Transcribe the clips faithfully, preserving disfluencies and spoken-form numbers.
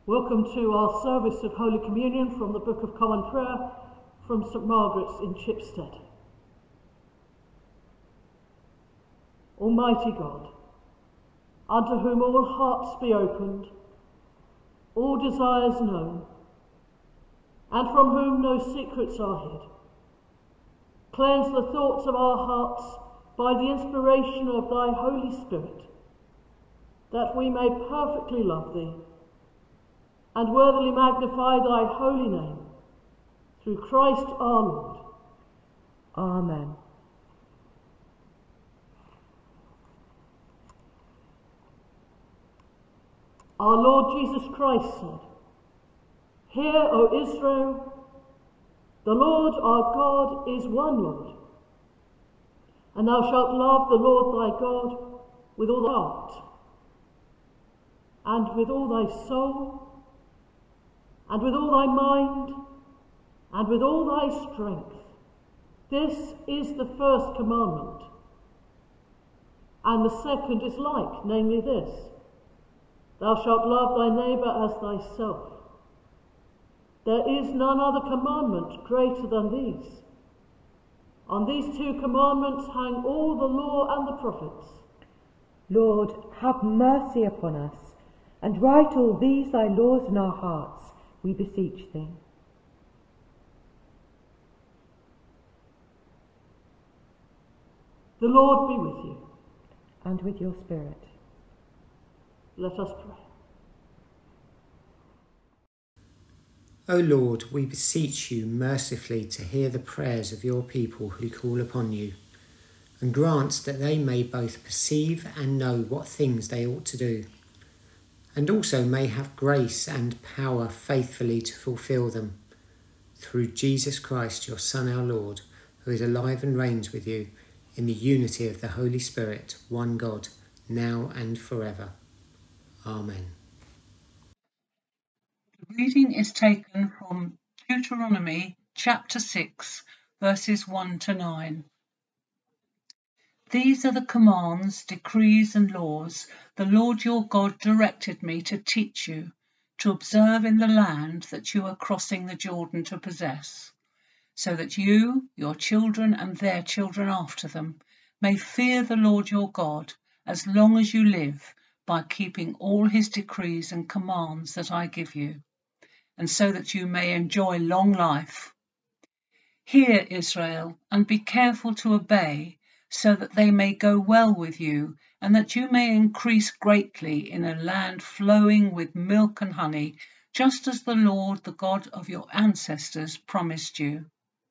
Welcome to our service of Holy Communion from the Book of Common Prayer from St Margaret's in Chipstead. Almighty God, unto whom all hearts be opened, all desires known, and from whom no secrets are hid, cleanse the thoughts of our hearts by the inspiration of thy Holy Spirit, that we may perfectly love thee, and worthily magnify thy holy name, through Christ our Lord. Amen. Our Lord Jesus Christ said, Hear, O Israel, the Lord our God is one Lord, and thou shalt love the Lord thy God with all thy heart, and with all thy soul, and with all thy mind, and with all thy strength. This is the first commandment. And the second is like, namely this, Thou shalt love thy neighbour as thyself. There is none other commandment greater than these. On these two commandments hang all the law and the prophets. Lord, have mercy upon us, and write all these thy laws in our hearts, we beseech thee. The Lord be with you. And with your spirit. Let us pray. O Lord, we beseech you mercifully to hear the prayers of your people who call upon you, and grant that they may both perceive and know what things they ought to do, and also may have grace and power faithfully to fulfil them. Through Jesus Christ, your Son, our Lord, who is alive and reigns with you in the unity of the Holy Spirit, one God, now and forever. Amen. The reading is taken from Deuteronomy chapter six, verses one to nine. These are the commands, decrees and laws the Lord your God directed me to teach you, to observe in the land that you are crossing the Jordan to possess, so that you, your children and their children after them, may fear the Lord your God as long as you live, by keeping all his decrees and commands that I give you, and so that you may enjoy long life. Hear, Israel, and be careful to obey, so that they may go well with you, and that you may increase greatly in a land flowing with milk and honey, just as the Lord, the God of your ancestors, promised you.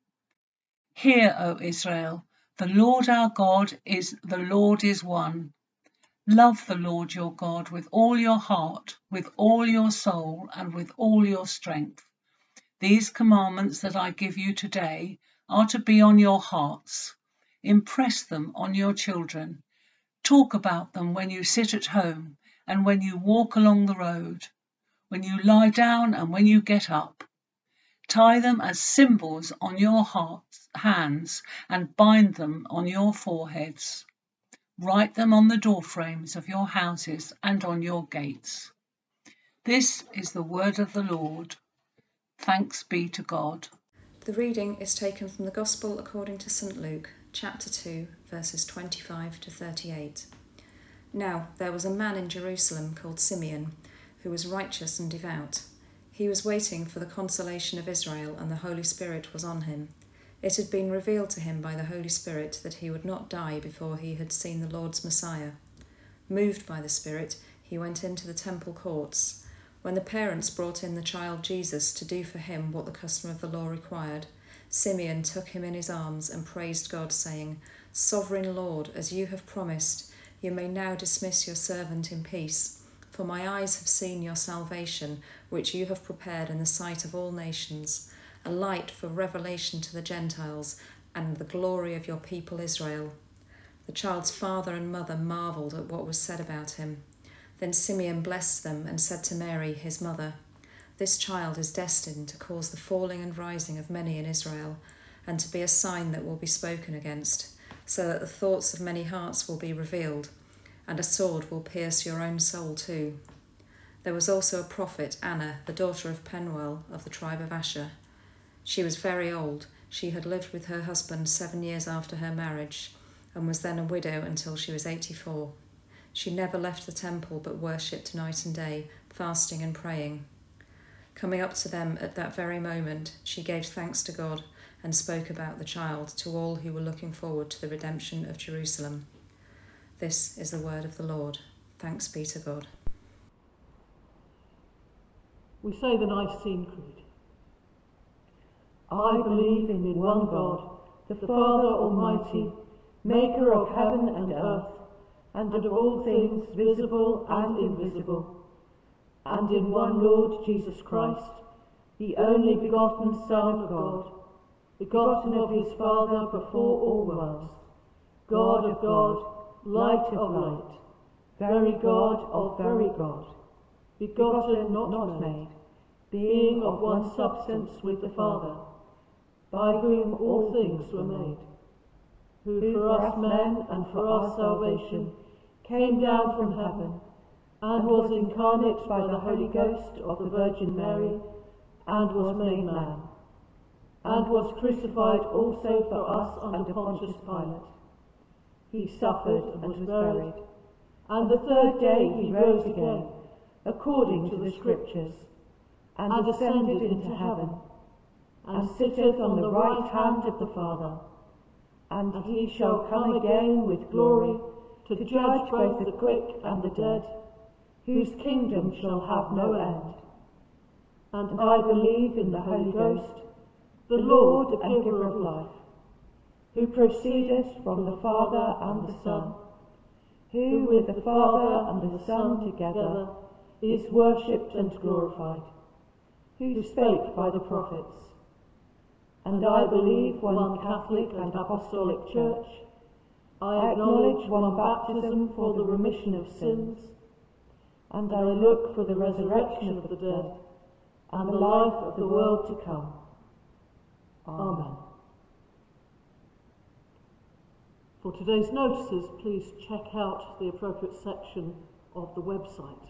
Hear, O Israel, the Lord our God is the Lord is one. Love the Lord your God with all your heart, with all your soul, and with all your strength. These commandments that I give you today are to be on your hearts. Impress them on your children. Talk about them when you sit at home and when you walk along the road, when you lie down and when you get up. Tie them as symbols on your hearts, hands, and bind them on your foreheads. Write them on the doorframes of your houses and on your gates. This is the word of the Lord. Thanks be to God. The reading is taken from the Gospel according to Saint Luke, chapter two, verses twenty-five to thirty-eight. Now there was a man in Jerusalem called Simeon, who was righteous and devout. He was waiting for the consolation of Israel, and the Holy Spirit was on him. It had been revealed to him by the Holy Spirit that he would not die before he had seen the Lord's Messiah. Moved by the Spirit, he went into the temple courts. When the parents brought in the child Jesus to do for him what the custom of the law required, Simeon took him in his arms and praised God, saying, Sovereign Lord, as you have promised, you may now dismiss your servant in peace. For my eyes have seen your salvation, which you have prepared in the sight of all nations, a light for revelation to the Gentiles, and the glory of your people Israel. The child's father and mother marvelled at what was said about him. Then Simeon blessed them and said to Mary, his mother, This child is destined to cause the falling and rising of many in Israel, and to be a sign that will be spoken against, so that the thoughts of many hearts will be revealed, and a sword will pierce your own soul too. There was also a prophet, Anna, the daughter of Penuel of the tribe of Asher. She was very old. She had lived with her husband seven years after her marriage and was then a widow until she was eighty-four. She never left the temple but worshipped night and day, fasting and praying. Coming up to them at that very moment, she gave thanks to God and spoke about the child to all who were looking forward to the redemption of Jerusalem. This is the word of the Lord. Thanks be to God. We say the Nicene Creed. I believe in one God, the Father Almighty, maker of heaven and earth, and of all things visible and invisible, and in one Lord Jesus Christ, the only begotten Son of God, begotten of his Father before all worlds, God of God, light of light, very God of very God, begotten, not made, being of one substance with the Father, by whom all things were made, who for us men and for our salvation came down from heaven, and was incarnate by the Holy Ghost of the Virgin Mary, and was made man, and was crucified also for us under Pontius Pilate. He suffered and was buried, and the third day he rose again, according to the Scriptures, and ascended into heaven, and sitteth on the right hand of the Father. And he shall come again with glory, to judge both the quick and the dead, whose kingdom shall have no end. And I believe in the Holy Ghost, the Lord and giver of life, who proceedeth from the Father and the Son, who with the Father and the Son together is worshipped and glorified, who spake by the prophets. And I believe one Catholic and Apostolic Church. I acknowledge one baptism for the remission of sins, and I look for the resurrection of the dead and the life of the world to come. Amen. For today's notices, please check out the appropriate section of the website.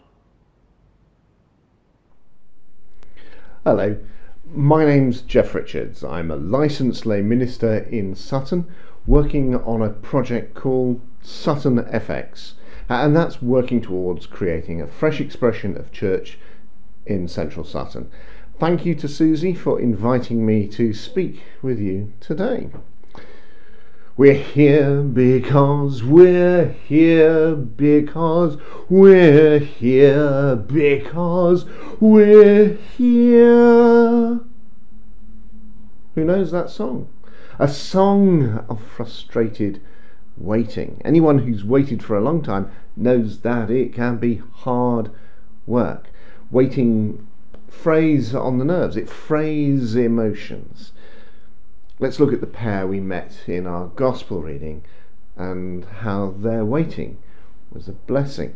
Hello, my name's Jeff Richards. I'm a licensed lay minister in Sutton, working on a project called Sutton F X, and that's working towards creating a fresh expression of church in central Sutton. Thank you to Susie for inviting me to speak with you today. We're here because we're here because we're here because we're here. Who knows that song? A song of frustrated waiting. Anyone who's waited for a long time knows that it can be hard work. Waiting frays on the nerves, it frays emotions. Let's look at the pair we met in our gospel reading and how their waiting was a blessing.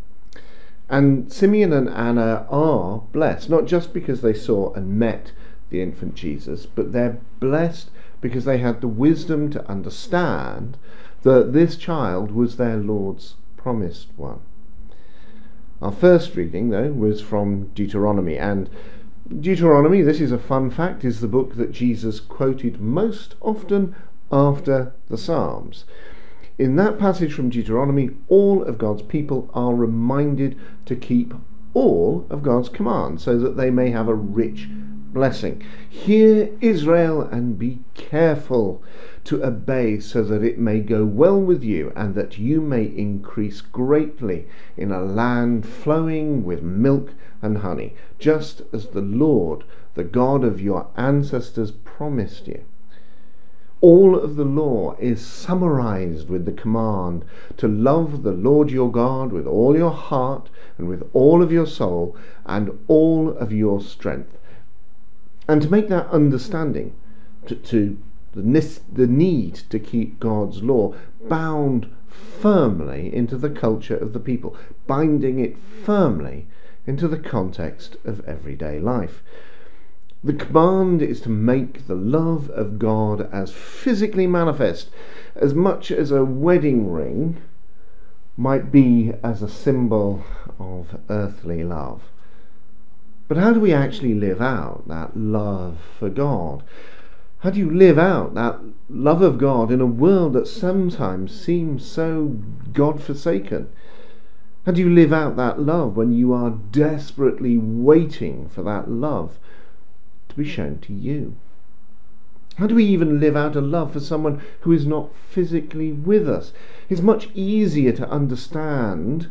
And Simeon and Anna are blessed, not just because they saw and met the infant Jesus, but they're blessed because they had the wisdom to understand that this child was their Lord's promised one. Our first reading, though, was from Deuteronomy, and Deuteronomy, this is a fun fact, is the book that Jesus quoted most often after the Psalms. In that passage from Deuteronomy, all of God's people are reminded to keep all of God's commands so that they may have a rich blessing. Hear, Israel, and be careful to obey so that it may go well with you and that you may increase greatly in a land flowing with milk and honey, just as the Lord, the God of your ancestors, promised you. All of the law is summarized with the command to love the Lord your God with all your heart and with all of your soul and all of your strength. And to make that understanding, to, to the, the need to keep God's law bound firmly into the culture of the people, binding it firmly into the context of everyday life. The command is to make the love of God as physically manifest, as much as a wedding ring might be as a symbol of earthly love. But how do we actually live out that love for God? How do you live out that love of God in a world that sometimes seems so God-forsaken? How do you live out that love when you are desperately waiting for that love to be shown to you? How do we even live out a love for someone who is not physically with us? It's much easier to understand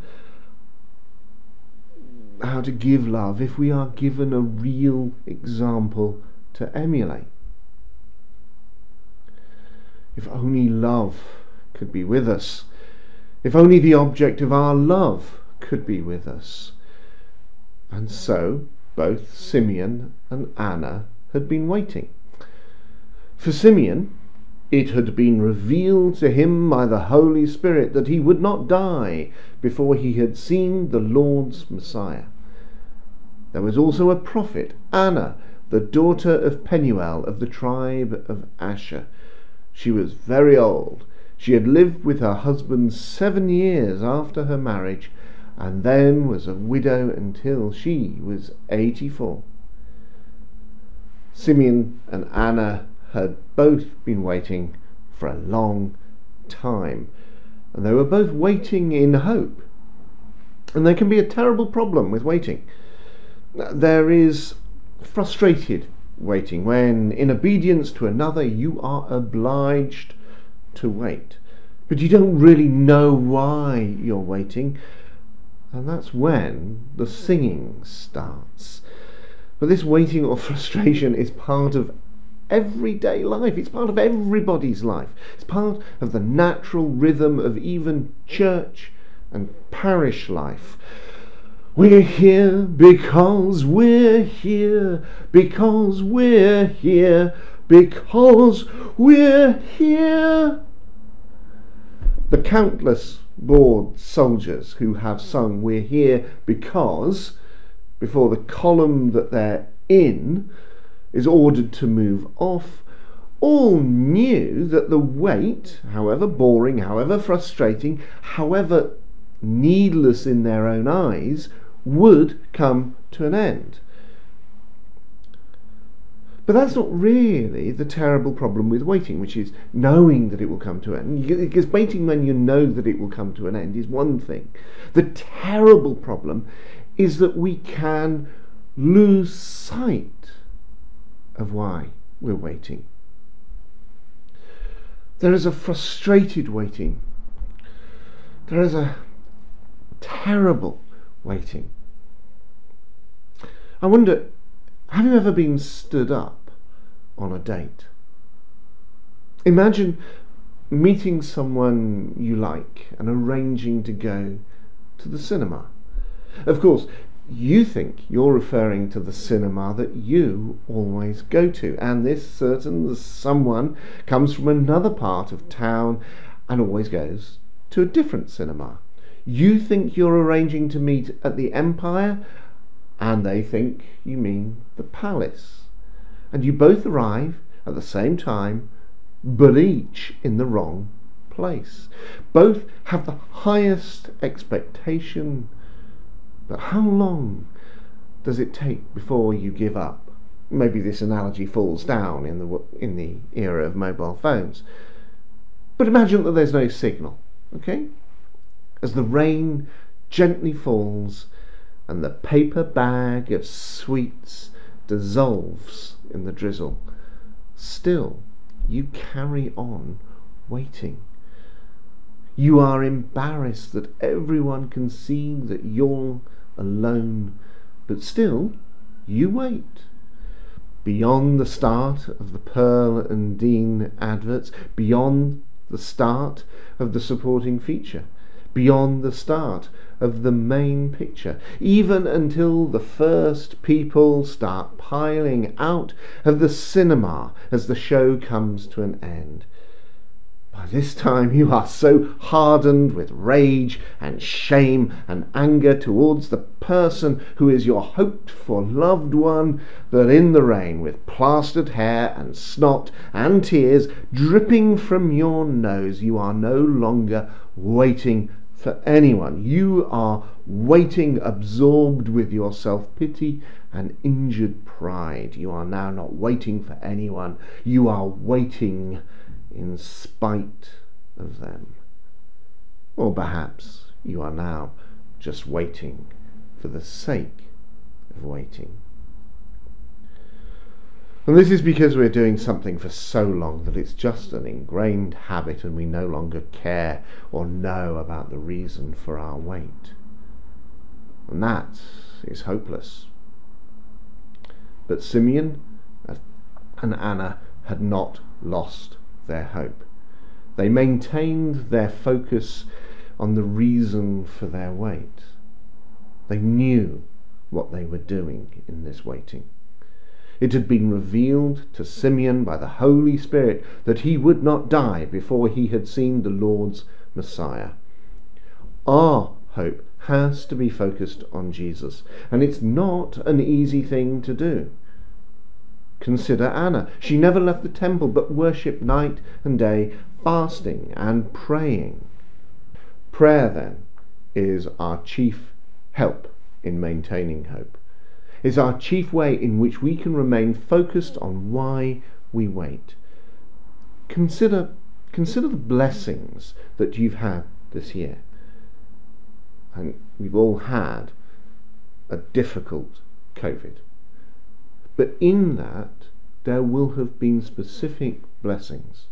how to give love if we are given a real example to emulate. If only love could be with us. If only the object of our love could be with us. And so both Simeon and Anna had been waiting. For Simeon, it had been revealed to him by the Holy Spirit that he would not die before he had seen the Lord's Messiah. There was also a prophet, Anna, the daughter of Penuel of the tribe of Asher. She was very old. She had lived with her husband seven years after her marriage, and then was a widow until she was eighty-four. Simeon and Anna had both been waiting for a long time, and they were both waiting in hope. And there can be a terrible problem with waiting. There is frustrated waiting, when in obedience to another you are obliged to wait, but you don't really know why you're waiting, and that's when the singing starts. But this waiting or frustration is part of everyday life. It's part of everybody's life. It's part of the natural rhythm of even church and parish life. We're here because we're here, because we're here, because we're here. The countless bored soldiers who have sung "We're here because" before the column that they're in is ordered to move off, all knew that the wait, however boring, however frustrating, however needless in their own eyes, would come to an end. But that's not really the terrible problem with waiting, which is knowing that it will come to an end. Because waiting when you know that it will come to an end is one thing. The terrible problem is that we can lose sight of why we're waiting. There is a frustrated waiting. There is a terrible waiting. I wonder, have you ever been stood up on a date? Imagine meeting someone you like and arranging to go to the cinema. Of course, you think you're referring to the cinema that you always go to, and this certain someone comes from another part of town and always goes to a different cinema. You think you're arranging to meet at the Empire, and they think you mean the Palace. And you both arrive at the same time, but each in the wrong place. Both have the highest expectation, but how long does it take before you give up? Maybe this analogy falls down in the in the era of mobile phones. But imagine that there's no signal, okay? As the rain gently falls and the paper bag of sweets dissolves in the drizzle, still you carry on waiting. You are embarrassed that everyone can see that you're alone, but still you wait. Beyond the start of the Pearl and Dean adverts, beyond the start of the supporting feature, beyond the start of the main picture, even until the first people start piling out of the cinema as the show comes to an end. By this time you are so hardened with rage and shame and anger towards the person who is your hoped-for loved one that in the rain, with plastered hair and snot and tears dripping from your nose, you are no longer waiting for anyone. You are waiting, absorbed with your self-pity and injured pride. You are now not waiting for anyone. You are waiting in spite of them. Or perhaps you are now just waiting for the sake of waiting. And this is because we're doing something for so long that it's just an ingrained habit and we no longer care or know about the reason for our wait. And that is hopeless. But Simeon and Anna had not lost their hope. They maintained their focus on the reason for their wait. They knew what they were doing in this waiting. It had been revealed to Simeon by the Holy Spirit that he would not die before he had seen the Lord's Messiah. Our hope has to be focused on Jesus, and it's not an easy thing to do. Consider Anna. She never left the temple but worshipped night and day, fasting and praying. Prayer, then, is our chief help in maintaining hope. Is our chief way in which we can remain focused on why we wait. Consider, consider the blessings that you've had this year. And we've all had a difficult COVID. But in that, there will have been specific blessings.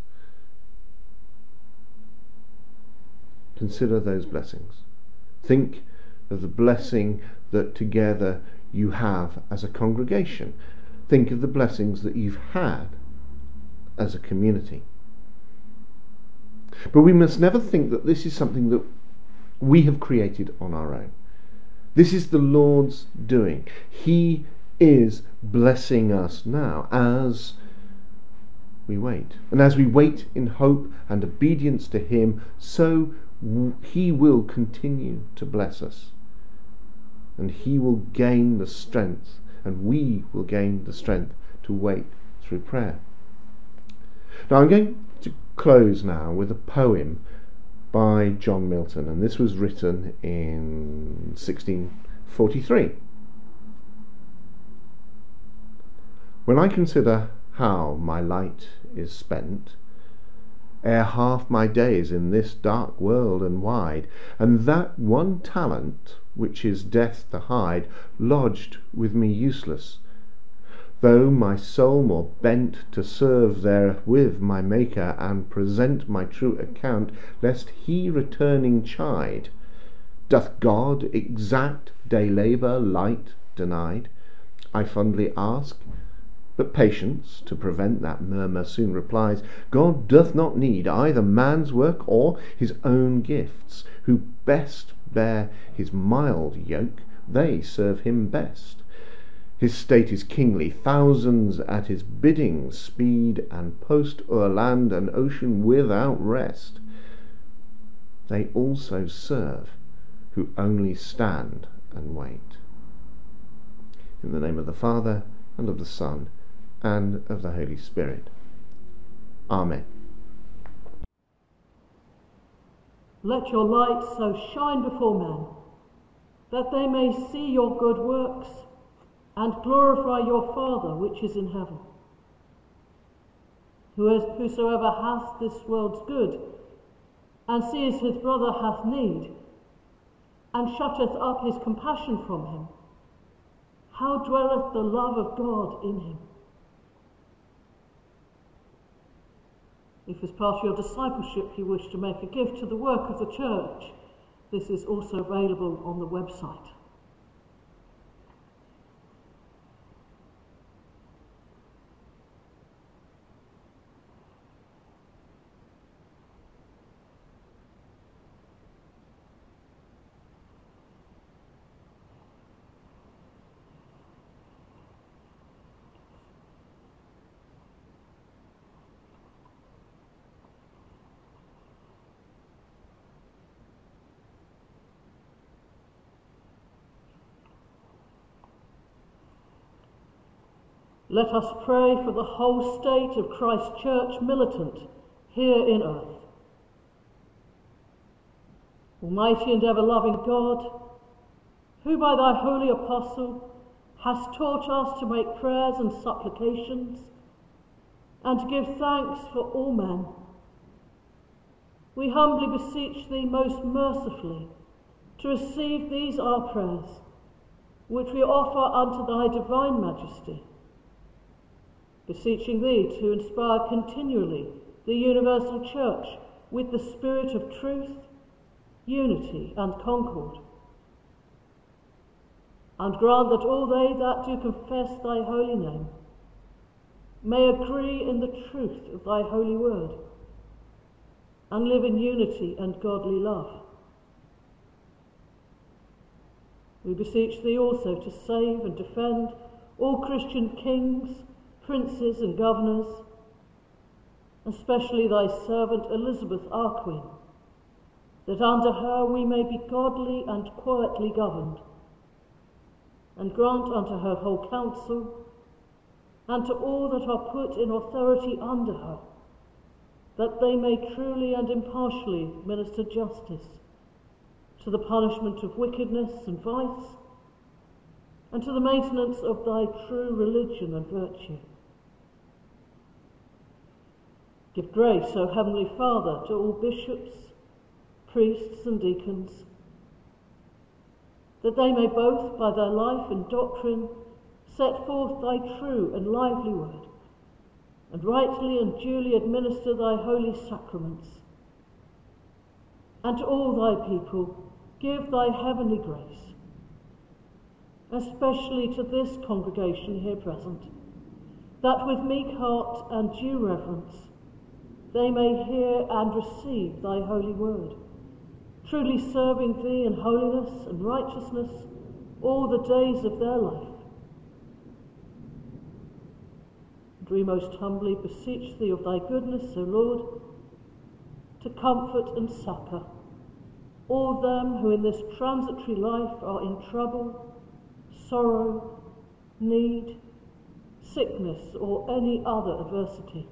Consider those blessings. Think of the blessing that together you have as a congregation. Think of the blessings that you've had as a community. But we must never think that this is something that we have created on our own. This is the Lord's doing. He is blessing us now as we wait. And as we wait in hope and obedience to Him, so He will continue to bless us. And He will gain the strength, and we will gain the strength to wait through prayer. Now I'm going to close now with a poem by John Milton, and this was written in sixteen forty-three. When I consider how my light is spent, ere half my days in this dark world and wide, and that one talent which is death to hide, lodged with me useless, though my soul more bent to serve therewith my Maker, and present my true account, lest He returning chide. Doth God exact day labour light denied? I fondly ask, but patience, to prevent that murmur, soon replies, God doth not need either man's work or his own gifts. Who best bear his mild yoke, they serve him best. His state is kingly, thousands at his bidding speed, and post o'er land and ocean without rest. They also serve who only stand and wait. In the name of the Father, and of the Son, and of the Holy Spirit. Amen. Let your light so shine before men, that they may see your good works and glorify your Father which is in heaven. Whosoever hath this world's good, and sees his brother hath need, and shutteth up his compassion from him, how dwelleth the love of God in him? If as part of your discipleship you wish to make a gift to the work of the church, this is also available on the website. Let us pray for the whole state of Christ Church militant here in earth. Almighty and ever-loving God, who by thy holy apostle hast taught us to make prayers and supplications, and to give thanks for all men, we humbly beseech thee most mercifully to receive these our prayers, which we offer unto thy divine majesty, beseeching thee to inspire continually the universal church with the spirit of truth, unity and concord, and grant that all they that do confess thy holy name may agree in the truth of thy holy word, and live in unity and godly love. We beseech thee also to save and defend all Christian kings, princes and governors, especially thy servant Elizabeth our Queen, that under her we may be godly and quietly governed, and grant unto her whole council, and to all that are put in authority under her, that they may truly and impartially minister justice to the punishment of wickedness and vice, and to the maintenance of thy true religion and virtue. Give grace, O Heavenly Father, to all bishops, priests and deacons, that they may both by their life and doctrine set forth thy true and lively word, and rightly and duly administer thy holy sacraments. And to all thy people give thy heavenly grace, especially to this congregation here present, that with meek heart and due reverence they may hear and receive thy holy word, truly serving thee in holiness and righteousness all the days of their life. And we most humbly beseech thee of thy goodness, O Lord, to comfort and succour all them who in this transitory life are in trouble, sorrow, need, sickness, or any other adversity.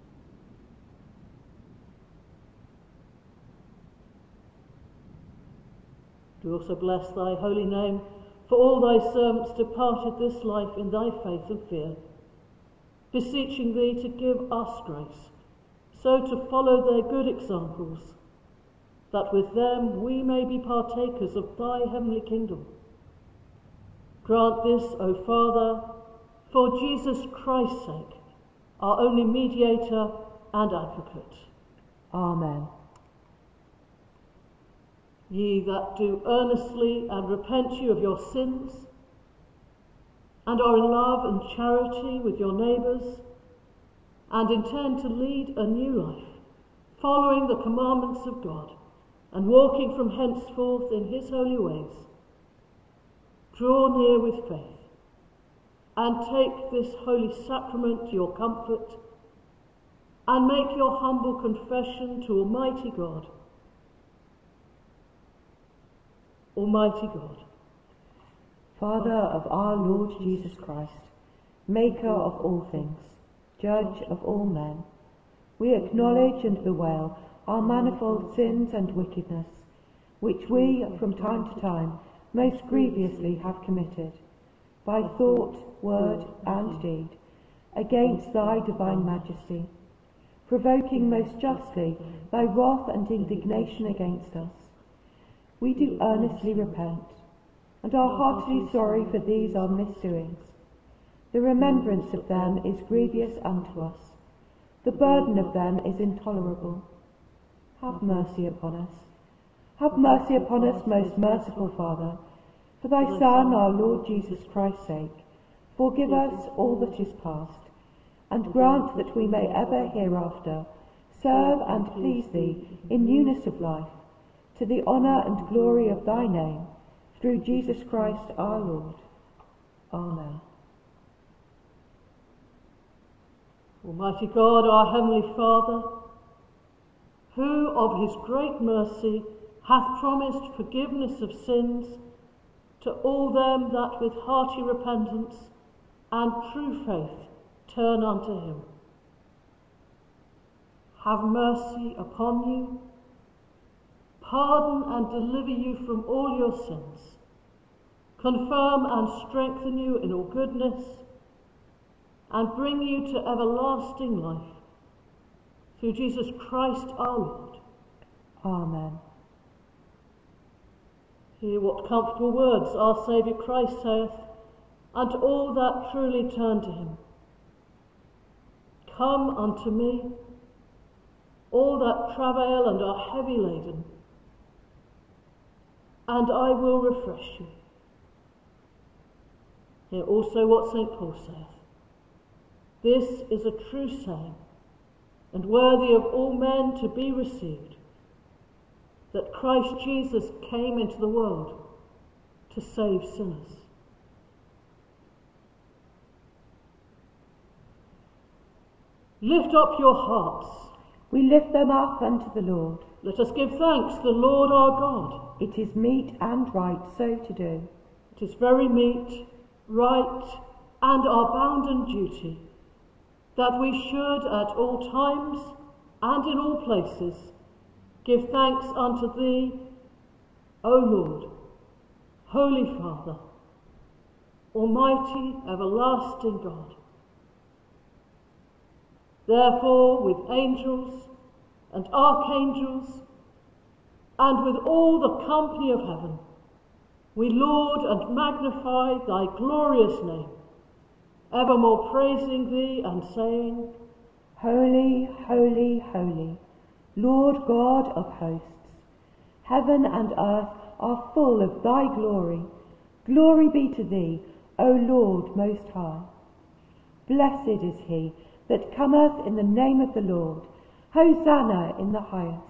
Do also bless thy holy name for all thy servants departed this life in thy faith and fear, beseeching thee to give us grace, so to follow their good examples, that with them we may be partakers of thy heavenly kingdom. Grant this, O Father, for Jesus Christ's sake, our only mediator and advocate. Amen. Ye that do earnestly and repent you of your sins, and are in love and charity with your neighbours, and intend to lead a new life, following the commandments of God, and walking from henceforth in his holy ways, draw near with faith, and take this holy sacrament to your comfort, and make your humble confession to Almighty God. Almighty God, Father of our Lord Jesus Christ, maker of all things, judge of all men, we acknowledge and bewail our manifold sins and wickedness, which we from time to time most grievously have committed, by thought, word, and deed, against thy divine majesty, provoking most justly thy wrath and indignation against us. We do earnestly repent, and are heartily sorry for these our misdoings. The remembrance of them is grievous unto us. The burden of them is intolerable. Have mercy upon us. Have mercy upon us, most merciful Father, for thy Son, our Lord Jesus Christ's sake. Forgive us all that is past, and grant that we may ever hereafter serve and please thee in newness of life, to the honour and glory of thy name, through Jesus Christ our Lord. Amen. Almighty God, our heavenly Father, who of his great mercy hath promised forgiveness of sins to all them that with hearty repentance and true faith turn unto him, have mercy upon you, pardon and deliver you from all your sins, confirm and strengthen you in all goodness, and bring you to everlasting life, through Jesus Christ our Lord. Amen. Hear what comfortable words our Saviour Christ saith unto all that truly turn to him. Come unto me, all that travail and are heavy laden, and I will refresh you. Hear also what Saint Paul saith. This is a true saying, and worthy of all men to be received, that Christ Jesus came into the world to save sinners. Lift up your hearts. We lift them up unto the Lord. Let us give thanks to the Lord our God. It is meet and right so to do. It is very meet, right, and our bounden duty, that we should at all times and in all places give thanks unto thee, O Lord, Holy Father, Almighty, everlasting God. Therefore, with angels and archangels, and with all the company of heaven, we laud and magnify thy glorious name, evermore praising thee and saying, Holy, holy, holy, Lord God of hosts, heaven and earth are full of thy glory. Glory be to thee, O Lord most high. Blessed is he that cometh in the name of the Lord. Hosanna in the highest.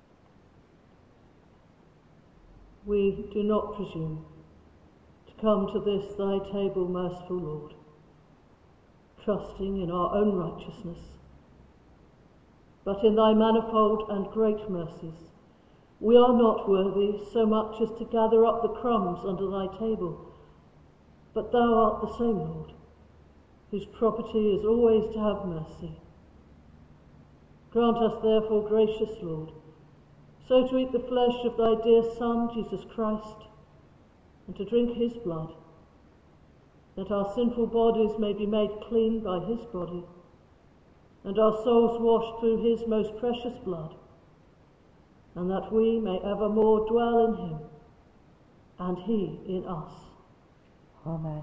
We do not presume to come to this thy table, merciful Lord, trusting in our own righteousness, but in thy manifold and great mercies we are not worthy so much as to gather up the crumbs under thy table, but thou art the same Lord, whose property is always to have mercy. Grant us therefore, gracious Lord, so to eat the flesh of thy dear Son, Jesus Christ, and to drink his blood, that our sinful bodies may be made clean by his body, and our souls washed through his most precious blood, and that we may evermore dwell in him, and he in us. Amen.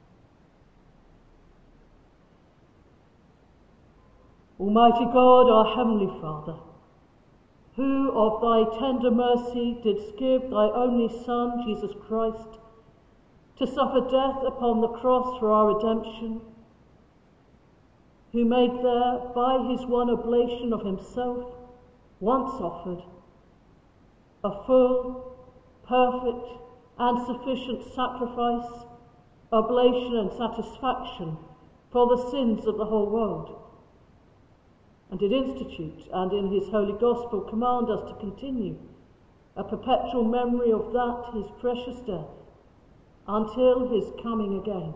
Almighty God, our heavenly Father, who of thy tender mercy didst give thy only Son, Jesus Christ, to suffer death upon the cross for our redemption, who made there, by his one oblation of himself, once offered, a full, perfect, and sufficient sacrifice, oblation and satisfaction for the sins of the whole world, and did institute and in his holy gospel command us to continue a perpetual memory of that his precious death until his coming again.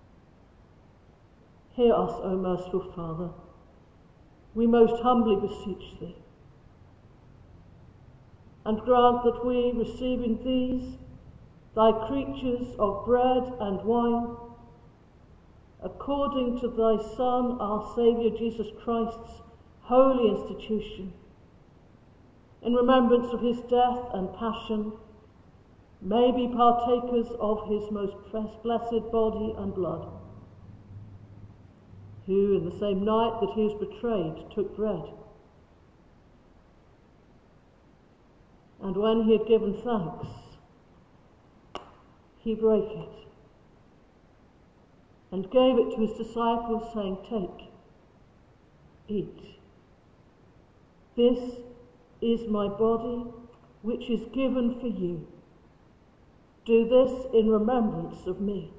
Hear us, O merciful Father, we most humbly beseech thee, and grant that we, receiving these, thy creatures of bread and wine, according to thy Son, our Saviour Jesus Christ's holy institution, in remembrance of his death and passion, may be partakers of his most blessed body and blood, who in the same night that he was betrayed took bread, and when he had given thanks, he brake it and gave it to his disciples, saying, Take, eat. This is my body, which is given for you. Do this in remembrance of me.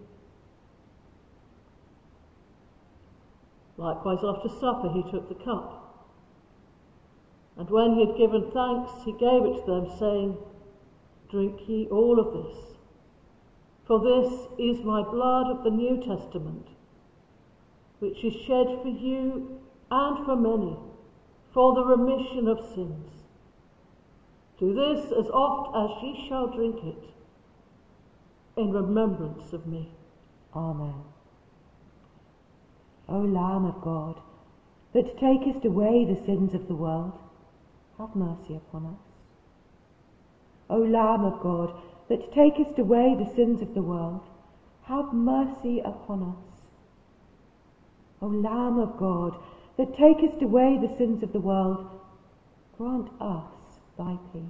Likewise, after supper, he took the cup, and when he had given thanks, he gave it to them, saying, Drink ye all of this, for this is my blood of the New Testament, which is shed for you and for many, for the remission of sins. Do this as oft as ye shall drink it, in remembrance of me. Amen. O Lamb of God, that takest away the sins of the world, have mercy upon us. O Lamb of God, that takest away the sins of the world, have mercy upon us. O Lamb of God, that takest away the sins of the world, grant us thy peace.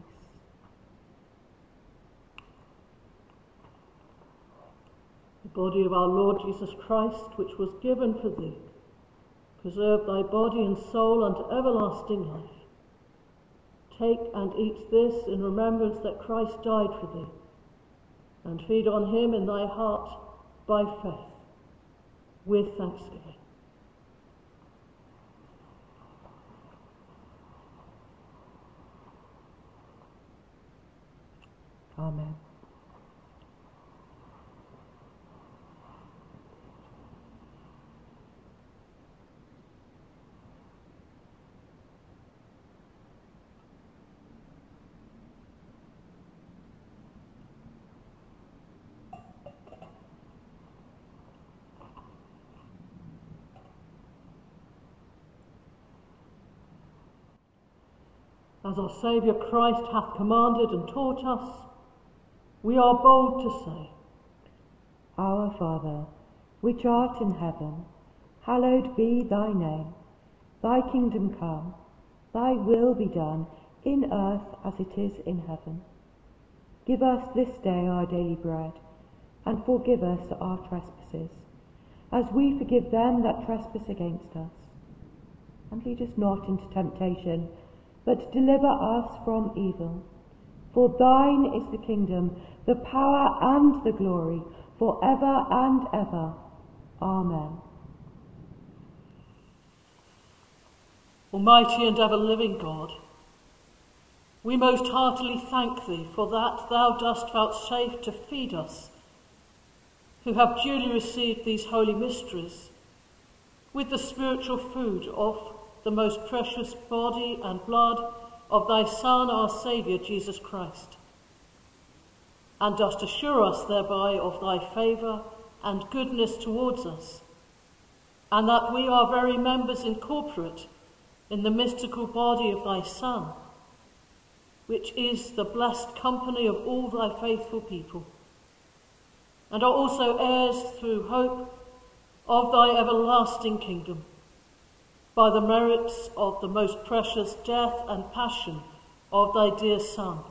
The body of our Lord Jesus Christ, which was given for thee, preserve thy body and soul unto everlasting life. Take and eat this in remembrance that Christ died for thee, and feed on him in thy heart by faith, with thanksgiving. Amen. As our Saviour Christ hath commanded and taught us, we are bold to say, Our Father, which art in heaven, hallowed be thy name. Thy kingdom come, thy will be done, in earth as it is in heaven. Give us this day our daily bread, and forgive us our trespasses, as we forgive them that trespass against us. And lead us not into temptation, but deliver us from evil. For thine is the kingdom, the power and the glory, for ever and ever. Amen. Almighty and ever-living God, we most heartily thank thee for that thou dost vouchsafe to feed us, who have duly received these holy mysteries, with the spiritual food of the most precious body and blood of thy Son, our Saviour, Jesus Christ, and dost assure us thereby of thy favour and goodness towards us, and that we are very members incorporate in the mystical body of thy Son, which is the blessed company of all thy faithful people, and are also heirs through hope of thy everlasting kingdom, by the merits of the most precious death and passion of thy dear Son.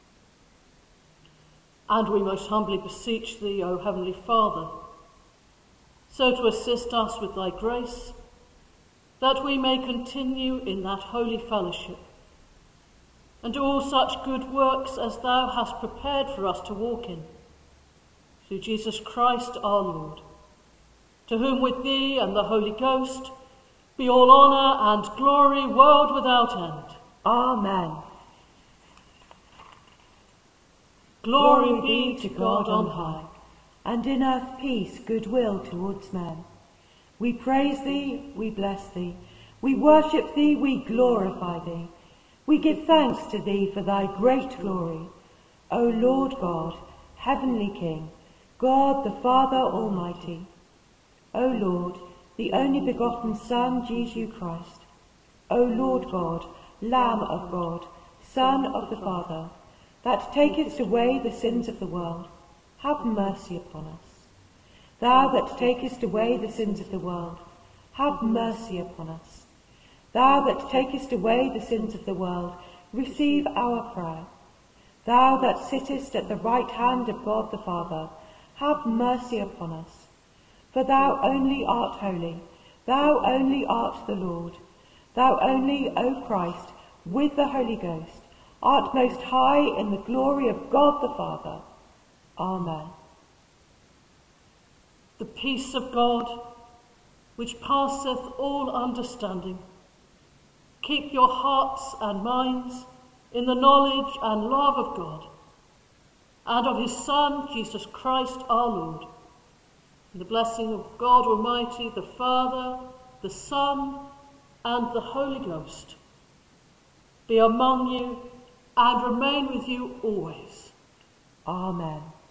And we most humbly beseech thee, O Heavenly Father, so to assist us with thy grace, that we may continue in that holy fellowship, and do all such good works as thou hast prepared for us to walk in, through Jesus Christ our Lord, to whom with thee and the Holy Ghost be all honour and glory, world without end. Amen. Glory be to God on high, and in earth peace, goodwill towards men. We praise thee, we bless thee, we worship thee, we glorify thee. We give thanks to thee for thy great glory, O Lord God, heavenly King, God the Father Almighty. O Lord, the only begotten Son, Jesus Christ. O Lord God, Lamb of God, Son of the Father, that takest away the sins of the world, have mercy upon us. Thou that takest away the sins of the world, have mercy upon us. Thou that takest away the sins of the world, receive our prayer. Thou that sittest at the right hand of God the Father, have mercy upon us. For thou only art holy, thou only art the Lord, thou only, O Christ, with the Holy Ghost, art most high in the glory of God the Father. Amen. The peace of God, which passeth all understanding, keep your hearts and minds in the knowledge and love of God, and of his Son, Jesus Christ our Lord. And the blessing of God Almighty, the Father, the Son, and the Holy Ghost be among you and remain with you always. Amen.